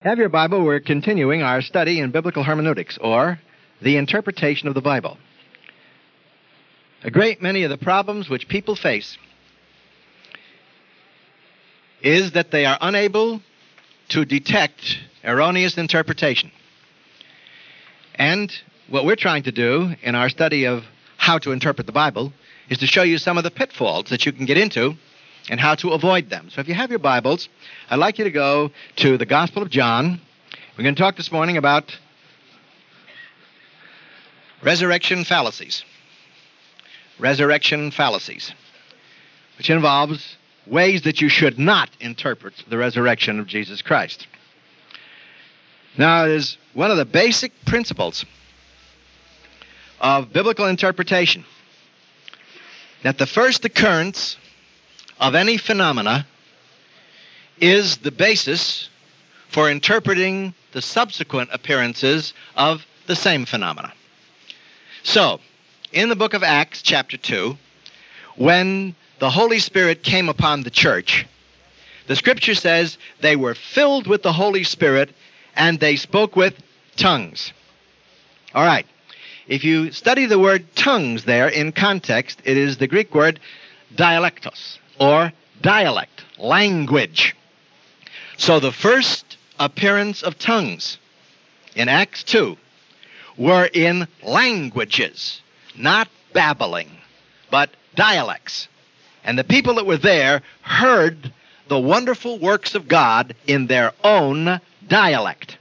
Have your Bible. We're continuing our study in biblical hermeneutics, or the interpretation of the Bible. A great many of the problems which people face is that they are unable to detect erroneous interpretation. And what we're trying to do in our study of how to interpret the Bible is to show you some of the pitfalls that you can get into and how to avoid them. So if you have your Bibles, I'd like you to go to the Gospel of John. We're going to talk this morning about resurrection fallacies. Resurrection fallacies, which involves ways that you should not interpret the resurrection of Jesus Christ. Now, it is one of the basic principles of biblical interpretation that the first occurrence of any phenomena is the basis for interpreting the subsequent appearances of the same phenomena. So, in the book of Acts, chapter 2, when the Holy Spirit came upon the church, the Scripture says they were filled with the Holy Spirit and they spoke with tongues. All right. If you study the word tongues there in context, it is the Greek word dialectos, or dialect, language. So the first appearance of tongues in Acts 2 were in languages, not babbling, but dialects. And the people that were there heard the wonderful works of God in their own dialect.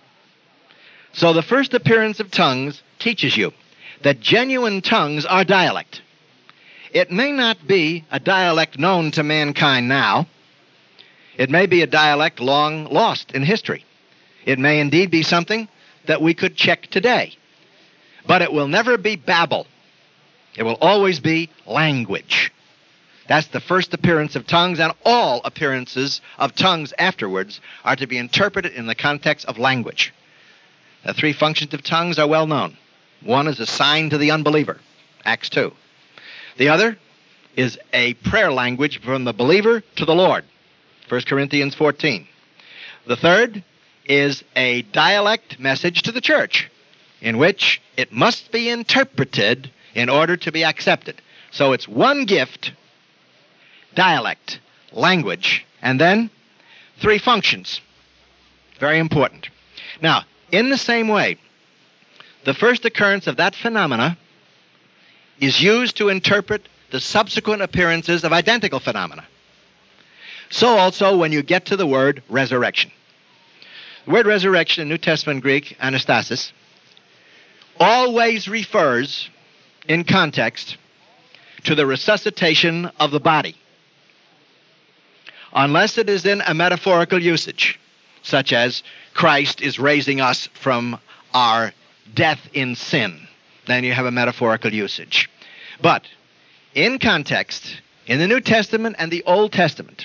So the first appearance of tongues teaches you that genuine tongues are dialect. It may not be a dialect known to mankind now. It may be a dialect long lost in history. It may indeed be something that we could check today. But it will never be babble. It will always be language. That's the first appearance of tongues, and all appearances of tongues afterwards are to be interpreted in the context of language. The three functions of tongues are well known. One is a sign to the unbeliever, Acts 2. The other is a prayer language from the believer to the Lord, 1 Corinthians 14. The third is a dialect message to the church, in which it must be interpreted in order to be accepted. So it's one gift, dialect, language, and then three functions. Very important. Now, in the same way, the first occurrence of that phenomena is used to interpret the subsequent appearances of identical phenomena. So also when you get to the word resurrection. The word resurrection in New Testament Greek, anastasis, always refers in context to the resuscitation of the body, unless it is in a metaphorical usage, such as Christ is raising us from our death in sin. Then you have a metaphorical usage. But in context, in the New Testament and the Old Testament,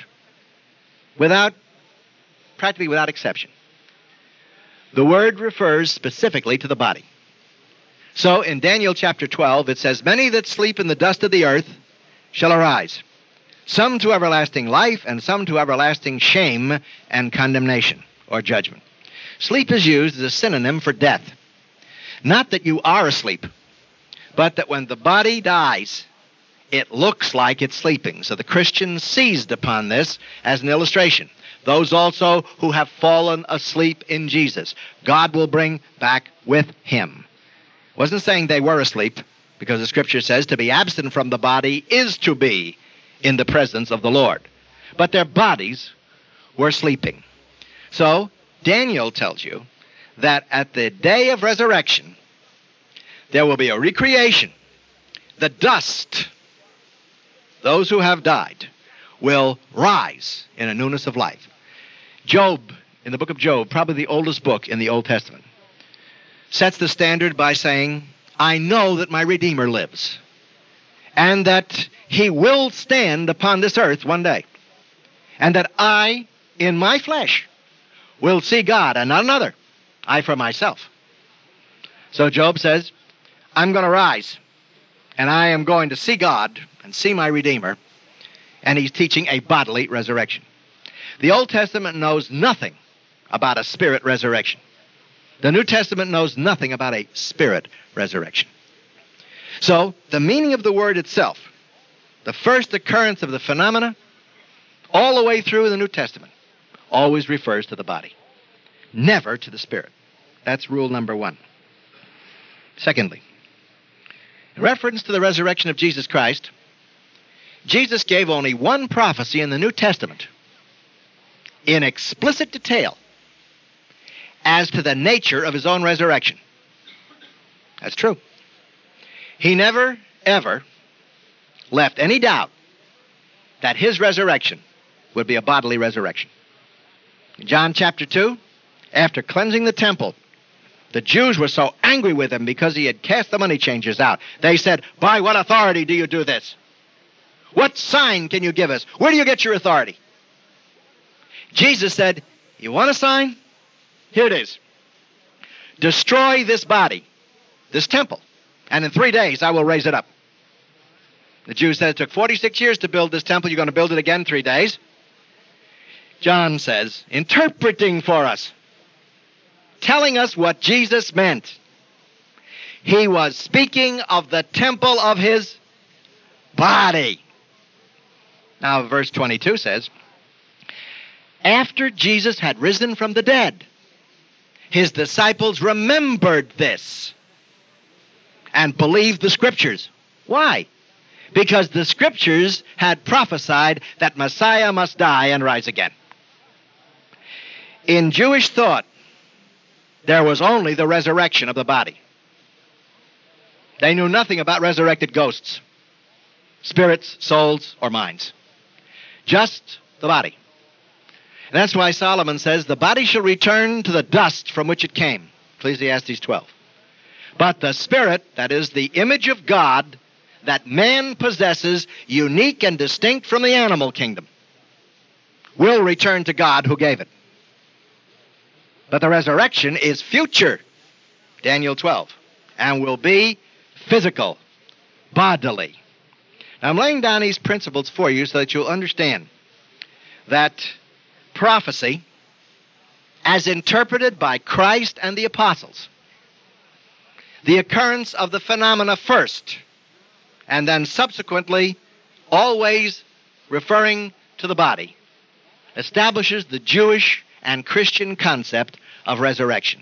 practically without exception, the word refers specifically to the body. So in Daniel chapter 12, it says, "Many that sleep in the dust of the earth shall arise, some to everlasting life, and some to everlasting shame and condemnation," or judgment. Sleep is used as a synonym for death. Not that you are asleep, but that when the body dies, it looks like it's sleeping. So the Christians seized upon this as an illustration. Those also who have fallen asleep in Jesus, God will bring back with him. It wasn't saying they were asleep, because the Scripture says to be absent from the body is to be in the presence of the Lord. But their bodies were sleeping. So Daniel tells you that at the day of resurrection, there will be a recreation. The dust, those who have died, will rise in a newness of life. Job, in the book of Job, probably the oldest book in the Old Testament, sets the standard by saying, "I know that my Redeemer lives, and that he will stand upon this earth one day, and that I, in my flesh, will see God, and not another, I for myself." So Job says, I'm going to rise, and I am going to see God and see my Redeemer, and he's teaching a bodily resurrection. The Old Testament knows nothing about a spirit resurrection. The New Testament knows nothing about a spirit resurrection. So, the meaning of the word itself, the first occurrence of the phenomena, all the way through the New Testament, always refers to the body, never to the spirit. That's rule number one. Secondly, in reference to the resurrection of Jesus Christ, Jesus gave only one prophecy in the New Testament in explicit detail as to the nature of his own resurrection. That's true. He never, ever left any doubt that his resurrection would be a bodily resurrection. In John chapter 2, after cleansing the temple, the Jews were so angry with him because he had cast the money changers out. They said, "By what authority do you do this? What sign can you give us? Where do you get your authority?" Jesus said, "You want a sign? Here it is. Destroy this body, this temple, and in 3 days I will raise it up." The Jews said, "It took 46 years to build this temple. You're going to build it again in 3 days?" John says, interpreting for us, telling us what Jesus meant. He was speaking of the temple of his body. Now, verse 22 says, after Jesus had risen from the dead, his disciples remembered this and believed the Scriptures. Why? Because the Scriptures had prophesied that Messiah must die and rise again. In Jewish thought, there was only the resurrection of the body. They knew nothing about resurrected ghosts, spirits, souls, or minds. Just the body. And that's why Solomon says, the body shall return to the dust from which it came. Ecclesiastes 12. But the spirit, that is the image of God, that man possesses, unique and distinct from the animal kingdom, will return to God who gave it. But the resurrection is future, Daniel 12, and will be physical, bodily. Now, I'm laying down these principles for you so that you'll understand that prophecy, as interpreted by Christ and the apostles, the occurrence of the phenomena first, and then subsequently always referring to the body, establishes the Jewish and Christian concept of resurrection.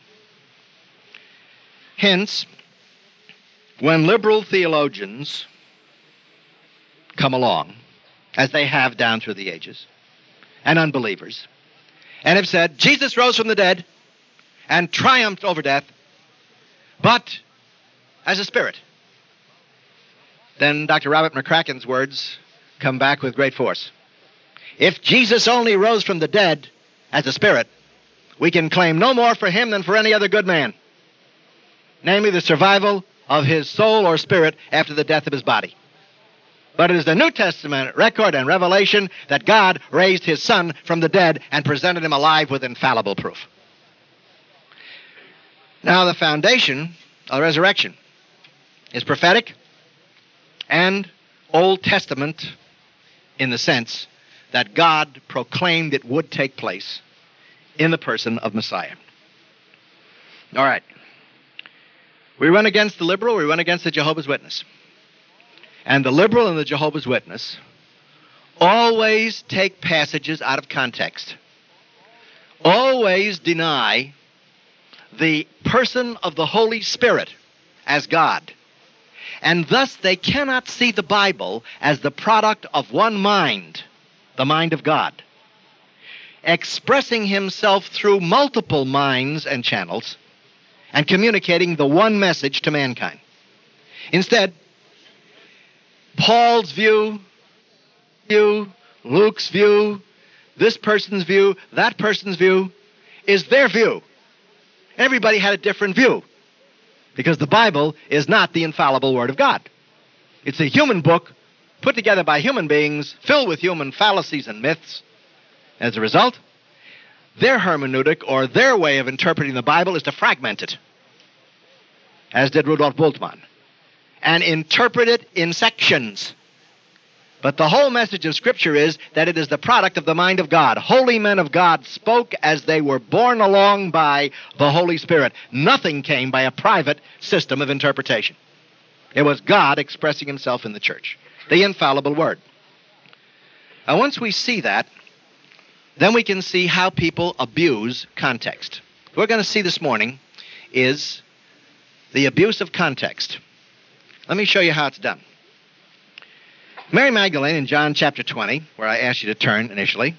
Hence, when liberal theologians come along, as they have down through the ages, and unbelievers, and have said, Jesus rose from the dead and triumphed over death, but as a spirit, then Dr. Robert McCracken's words come back with great force. If Jesus only rose from the dead as a spirit, we can claim no more for him than for any other good man, namely the survival of his soul or spirit after the death of his body. But it is the New Testament record and revelation that God raised his Son from the dead and presented him alive with infallible proof. Now, the foundation of the resurrection is prophetic and Old Testament in the sense that God proclaimed it would take place in the person of Messiah. All right. We run against the liberal, we run against the Jehovah's Witness. And the liberal and the Jehovah's Witness always take passages out of context, always deny the person of the Holy Spirit as God. And thus they cannot see the Bible as the product of one mind, the mind of God, expressing himself through multiple minds and channels and communicating the one message to mankind. Instead, Paul's view, Luke's view, this person's view, that person's view, is their view. Everybody had a different view because the Bible is not the infallible Word of God. It's a human book put together by human beings, filled with human fallacies and myths. As a result, their hermeneutic or their way of interpreting the Bible is to fragment it, as did Rudolf Bultmann, and interpret it in sections But the whole message of Scripture is that it is the product of the mind of God. Holy men of God spoke as they were borne along by the Holy Spirit. Nothing came by a private system of interpretation. It was God expressing himself in the church, the infallible Word. Now, once we see that, then we can see how people abuse context. What we're going to see this morning is the abuse of context. Let me show you how it's done. Mary Magdalene in John chapter 20, where I asked you to turn initially,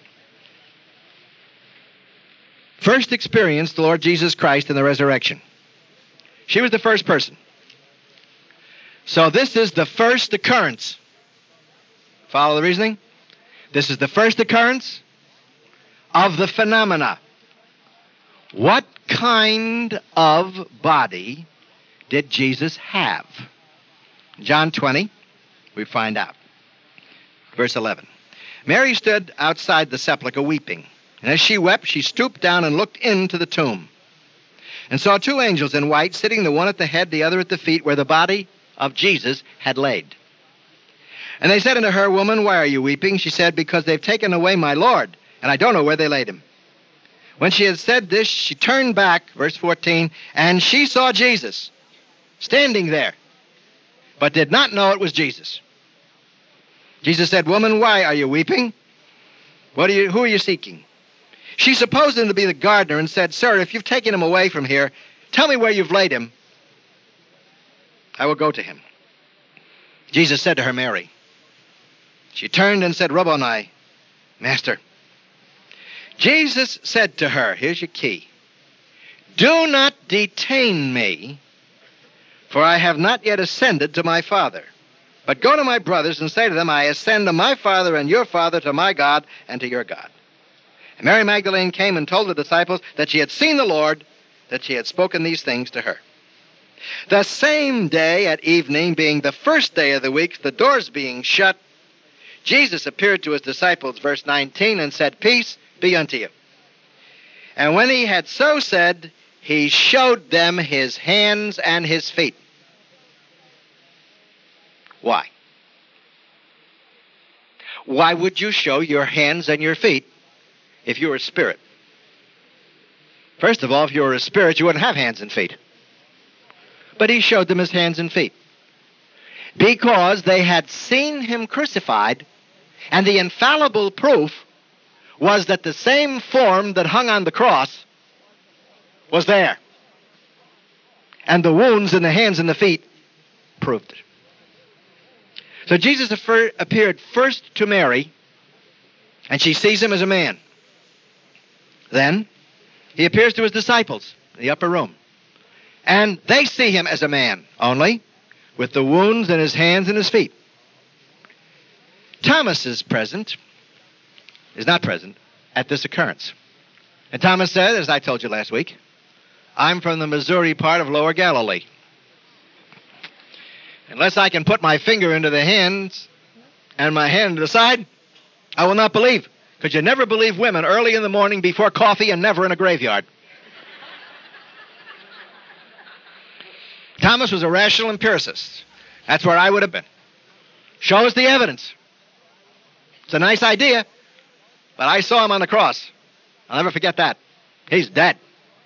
first experienced the Lord Jesus Christ in the resurrection. She was the first person. So this is the first occurrence. Follow the reasoning? This is the first occurrence of the phenomena. What kind of body did Jesus have? John 20, we find out. Verse 11. Mary stood outside the sepulchre weeping, and as she wept, she stooped down and looked into the tomb, and saw two angels in white sitting, the one at the head, the other at the feet, where the body of Jesus had laid. And they said unto her, Woman, why are you weeping? She said, Because they've taken away my Lord, and I don't know where they laid him. When she had said this, she turned back, verse 14, and she saw Jesus standing there, but did not know it was Jesus. Jesus said, Woman, why are you weeping? Who are you seeking? She supposed him to be the gardener and said, Sir, if you've taken him away from here, tell me where you've laid him. I will go to him. Jesus said to her, Mary. She turned and said, Rabboni, Master. Jesus said to her, here's your key, Do not detain me, for I have not yet ascended to my Father. But go to my brothers and say to them, I ascend to my Father and your Father, to my God and to your God. And Mary Magdalene came and told the disciples that she had seen the Lord, that she had spoken these things to her. The same day at evening, being the first day of the week, the doors being shut, Jesus appeared to his disciples, verse 19, and said, Peace be unto you. And when he had so said, he showed them his hands and his feet. Why? Why would you show your hands and your feet if you were a spirit? First of all, if you were a spirit, you wouldn't have hands and feet. But he showed them his hands and feet, because they had seen him crucified, and the infallible proof was that the same form that hung on the cross was there. And the wounds in the hands and the feet proved it. So Jesus appeared first to Mary, and she sees him as a man. Then he appears to his disciples in the upper room, and they see him as a man, only with the wounds in his hands and his feet. Thomas is not present at this occurrence. And Thomas said, as I told you last week, I'm from the Missouri part of Lower Galilee. Unless I can put my finger into the hands and my hand to the side, I will not believe. Because you never believe women early in the morning before coffee and never in a graveyard. Thomas was a rational empiricist. That's where I would have been. Show us the evidence. It's a nice idea, but I saw him on the cross. I'll never forget that. He's dead.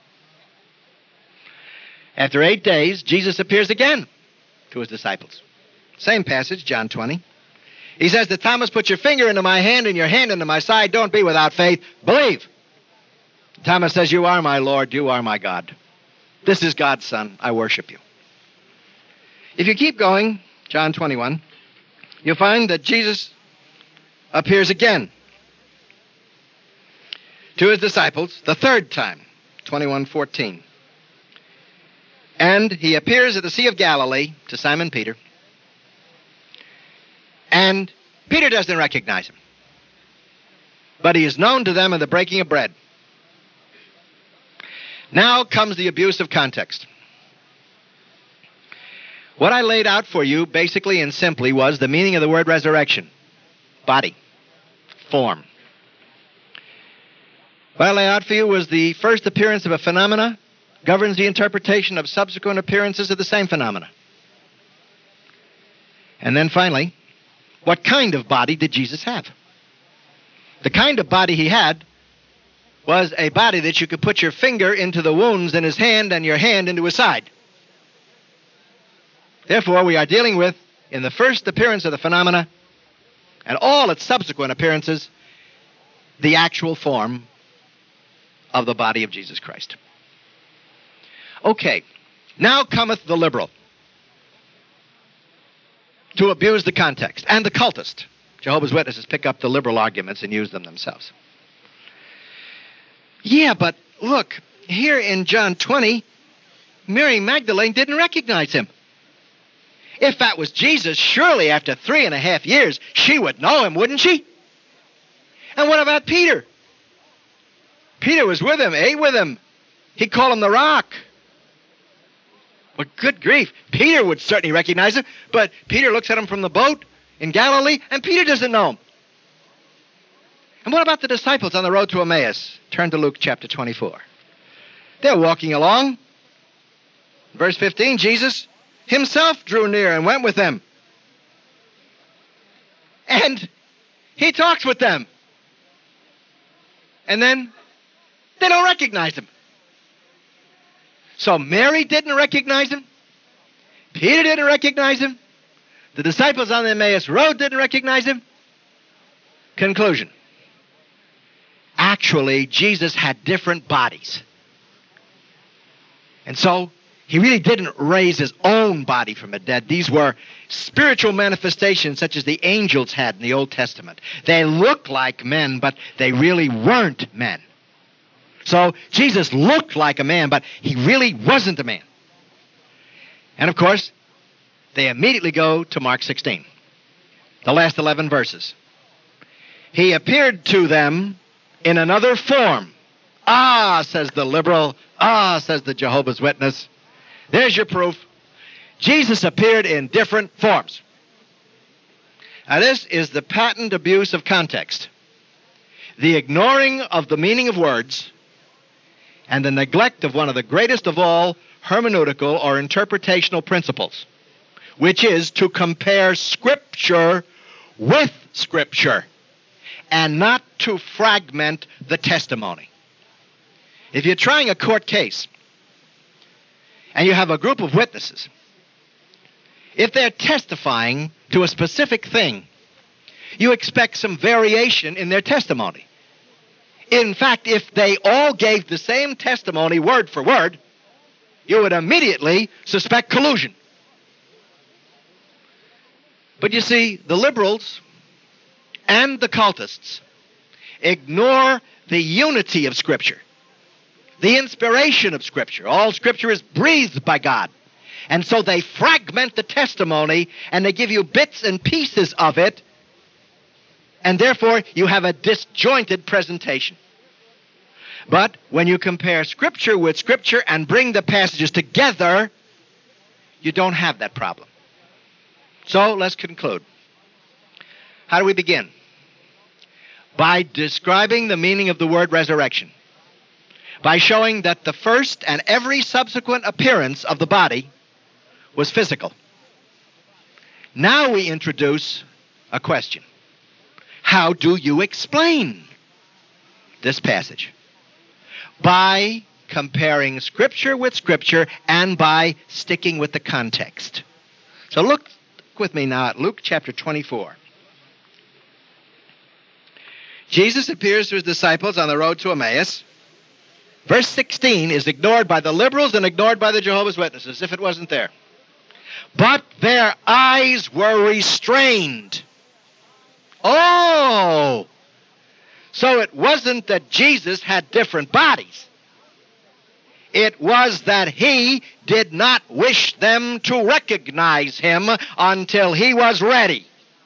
After 8 days, Jesus appears again to his disciples. Same passage, John 20. He says to Thomas, Put your finger into my hand and your hand into my side. Don't be without faith. Believe. Thomas says, You are my Lord. You are my God. This is God's Son. I worship you. If you keep going, John 21, you'll find that Jesus appears again to his disciples the third time, 21:14. And he appears at the Sea of Galilee to Simon Peter. And Peter doesn't recognize him. But he is known to them in the breaking of bread. Now comes the abuse of context. What I laid out for you basically and simply was the meaning of the word resurrection. Body. Form. What I laid out for you was the first appearance of a phenomena governs the interpretation of subsequent appearances of the same phenomena. And then finally, What kind of body did Jesus have? The kind of body he had was a body that you could put your finger into the wounds in his hand and your hand into his side. Therefore, we are dealing with, in the first appearance of the phenomena and all its subsequent appearances, the actual form of the body of Jesus Christ. Okay, now cometh the liberal to abuse the context, and the cultist. Jehovah's Witnesses pick up the liberal arguments and use them themselves. Yeah, but look, here in John 20, Mary Magdalene didn't recognize him. If that was Jesus, surely after 3.5 years, she would know him, wouldn't she? And what about Peter? Peter was with him, ate with him. He called him the Rock. Well, good grief. Peter would certainly recognize him, but Peter looks at him from the boat in Galilee, and Peter doesn't know him. And what about the disciples on the road to Emmaus? Turn to Luke chapter 24. They're walking along. Verse 15, Jesus himself drew near and went with them. And he talks with them. And then they don't recognize him. So Mary didn't recognize him. Peter didn't recognize him. The disciples on the Emmaus road didn't recognize him. Conclusion. Actually, Jesus had different bodies. And so he really didn't raise his own body from the dead. These were spiritual manifestations such as the angels had in the Old Testament. They looked like men, but they really weren't men. So Jesus looked like a man, but he really wasn't a man. And of course, they immediately go to Mark 16, the last 11 verses. He appeared to them in another form. Ah, says the liberal. Ah, says the Jehovah's Witness. There's your proof. Jesus appeared in different forms. Now, this is the patent abuse of context, the ignoring of the meaning of words, and the neglect of one of the greatest of all hermeneutical or interpretational principles, which is to compare Scripture with Scripture and not to fragment the testimony. If you're trying a court case and you have a group of witnesses, if they're testifying to a specific thing, you expect some variation in their testimony. In fact, if they all gave the same testimony word for word, you would immediately suspect collusion. But you see, the liberals and the cultists ignore the unity of Scripture, the inspiration of Scripture. All Scripture is breathed by God. And so they fragment the testimony and they give you bits and pieces of it, and therefore you have a disjointed presentation. But when you compare Scripture with Scripture and bring the passages together, you don't have that problem. So let's conclude. How do we begin? By describing the meaning of the word resurrection, by showing that the first and every subsequent appearance of the body was physical. Now we introduce a question. How do you explain this passage? By comparing Scripture with Scripture and by sticking with the context. So look with me now at Luke chapter 24. Jesus appears to his disciples on the road to Emmaus. Verse 16 is ignored by the liberals and ignored by the Jehovah's Witnesses, as if it wasn't there. But their eyes were restrained. Oh! So it wasn't that Jesus had different bodies. It was that he did not wish them to recognize him until he was ready.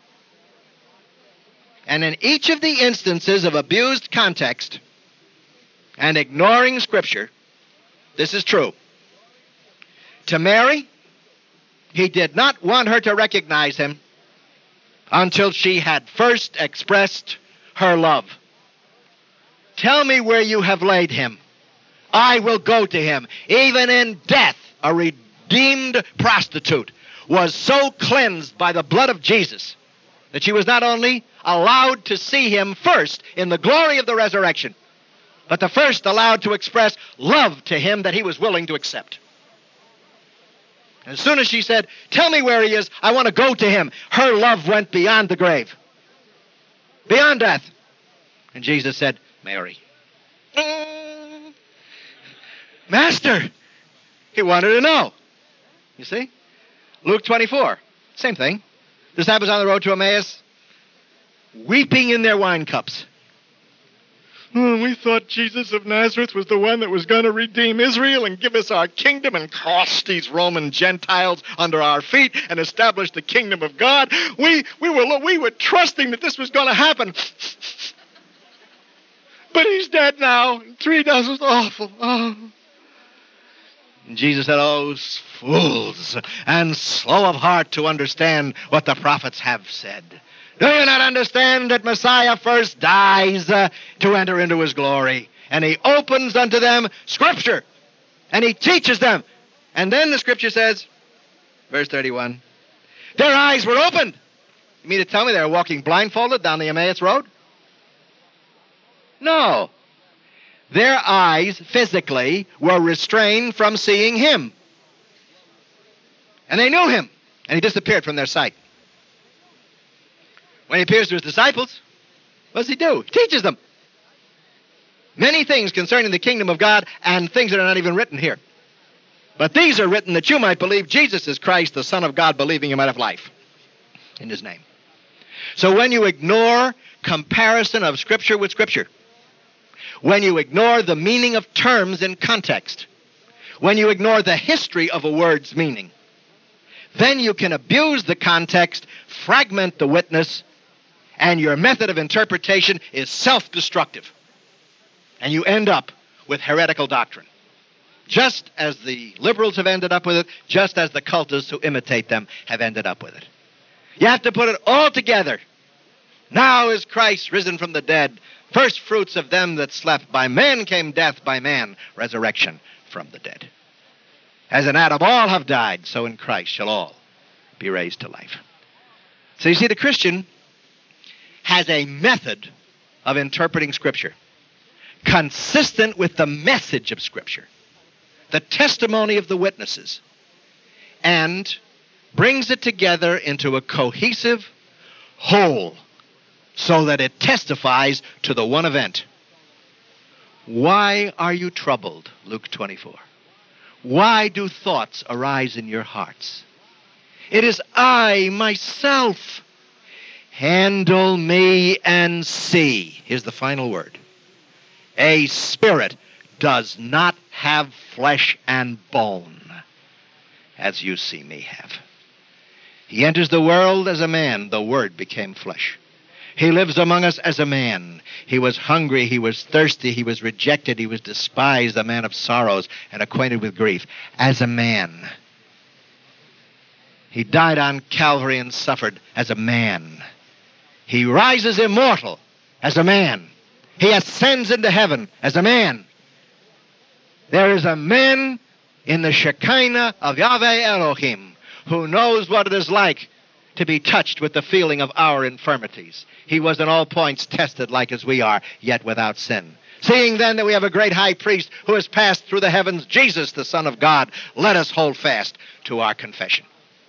And in each of the instances of abused context and ignoring Scripture, this is true. To Mary, he did not want her to recognize him until she had first expressed her love. Tell me where you have laid him. I will go to him. Even in death, a redeemed prostitute was so cleansed by the blood of Jesus that she was not only allowed to see him first in the glory of the resurrection, but the first allowed to express love to him that he was willing to accept. As soon as she said, "Tell me where he is, I want to go to him," her love went beyond the grave, beyond death. And Jesus said, "Mary." Master! He wanted to know. You see? Luke 24, same thing. Disciples on the road to Emmaus, weeping in their wine cups. We thought Jesus of Nazareth was the one that was going to redeem Israel and give us our kingdom and crush these Roman Gentiles under our feet and establish the kingdom of God. We were trusting that this was going to happen. But he's dead now. 3 days was awful. Oh. And Jesus said, "Oh, fools, and slow of heart to understand what the prophets have said. Do you not understand that Messiah first dies to enter into his glory? And he opens unto them Scripture, and he teaches them." And then the Scripture says, verse 31, their eyes were opened. You mean to tell me they were walking blindfolded down the Emmaus Road? No. Their eyes physically were restrained from seeing him. And they knew him, and he disappeared from their sight. When he appears to his disciples, what does he do? He teaches them many things concerning the kingdom of God and things that are not even written here. But these are written that you might believe Jesus is Christ, the Son of God, believing you might have life in his name. So when you ignore comparison of Scripture with Scripture, when you ignore the meaning of terms in context, when you ignore the history of a word's meaning, then you can abuse the context, fragment the witness, and your method of interpretation is self-destructive. And you end up with heretical doctrine. Just as the liberals have ended up with it, just as the cultists who imitate them have ended up with it. You have to put it all together. Now is Christ risen from the dead, first fruits of them that slept. By man came death, by man resurrection from the dead. As in Adam all have died, so in Christ shall all be raised to life. So you see, the Christian has a method of interpreting Scripture consistent with the message of Scripture, the testimony of the witnesses, and brings it together into a cohesive whole so that it testifies to the one event. Why are you troubled? Luke 24. Why do thoughts arise in your hearts? It is I myself. Handle me and see. Here's the final word. A spirit does not have flesh and bone, as you see me have. He enters the world as a man. The Word became flesh. He lives among us as a man. He was hungry, he was thirsty, he was rejected, he was despised, a man of sorrows and acquainted with grief. As a man. He died on Calvary and suffered as a man. He rises immortal as a man. He ascends into heaven as a man. There is a man in the Shekinah of Yahweh Elohim who knows what it is like to be touched with the feeling of our infirmities. He was in all points tested like as we are, yet without sin. Seeing then that we have a great high priest who has passed through the heavens, Jesus, the Son of God, let us hold fast to our confession.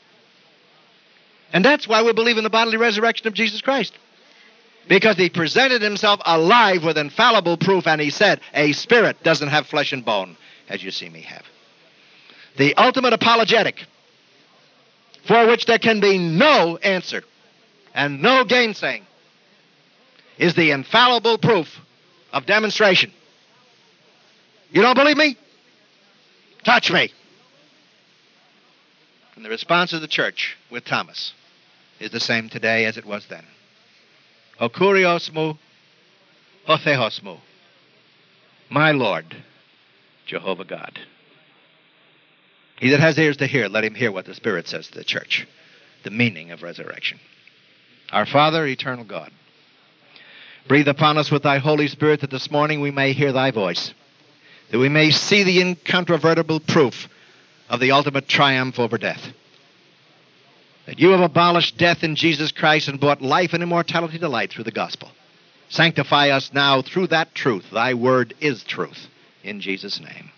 And that's why we believe in the bodily resurrection of Jesus Christ. Because he presented himself alive with infallible proof, and he said, a spirit doesn't have flesh and bone, as you see me have. The ultimate apologetic, for which there can be no answer and no gainsaying, is the infallible proof of demonstration. You don't believe me? Touch me. And the response of the church with Thomas is the same today as it was then. O kuriosmu, o theosmu, my Lord, Jehovah God. He that has ears to hear, let him hear what the Spirit says to the church, the meaning of resurrection. Our Father, eternal God, breathe upon us with thy Holy Spirit that this morning we may hear thy voice, that we may see the incontrovertible proof of the ultimate triumph over death. that you have abolished death in Jesus Christ and brought life and immortality to light through the gospel. Sanctify us now through that truth. Thy word is truth. In Jesus' name.